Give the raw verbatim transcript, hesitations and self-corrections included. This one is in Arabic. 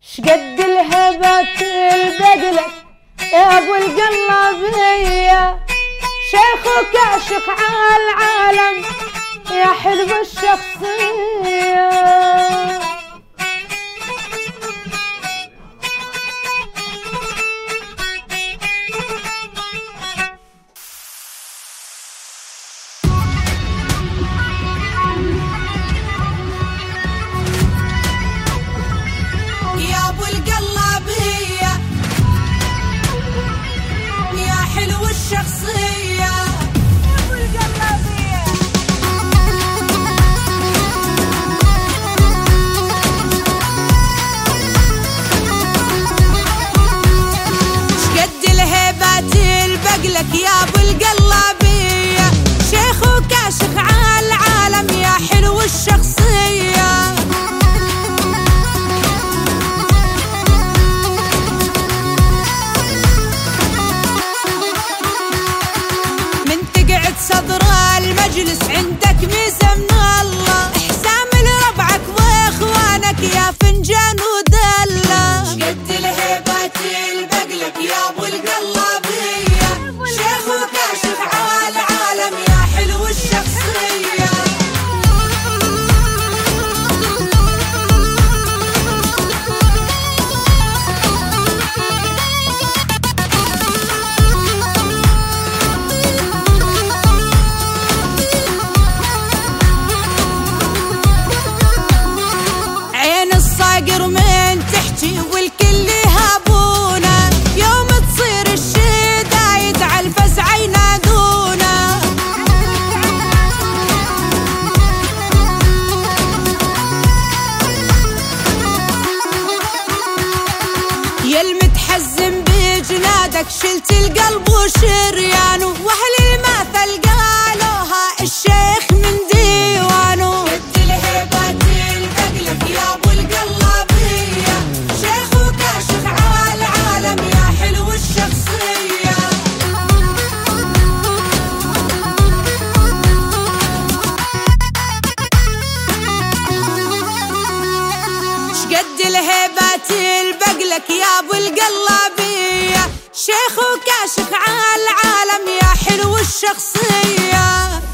شقد الهبة البدلك يا ابو القلابية، شيخ وكاشف على العالم يا حلو الشخصية. يا ابو القلابية يا حلو الشخصية، يا ابو القلابية شقد الهيبات البقلك يا ابو القلابية، شيخ وكاشف على العالم يا حلو الشخصية. صدر المجلس عندك ميزة من الله، احسام لربعك واخوانك يا فنجان ودلة. شقد الهيبات البقلك يا ابو القلابية، شيخ وكاشف على العالم يا حلو الشخصية. من تحكي والكل يهابونا، يوم تصير الشدايد على الفزع ينادونا. يا المتحزم بجنادك شلت القلب وشريانه، واهل المثل قالوها الشيخ من ديوانه. شد الهيبات البقلك يا ابو القلابية، شيخ وكاشف على العالم يا حلو الشخصية. شقد الهيبات البقلك يا ابو القلابية، شيخ وكاشف على العالم يا حلو الشخصية.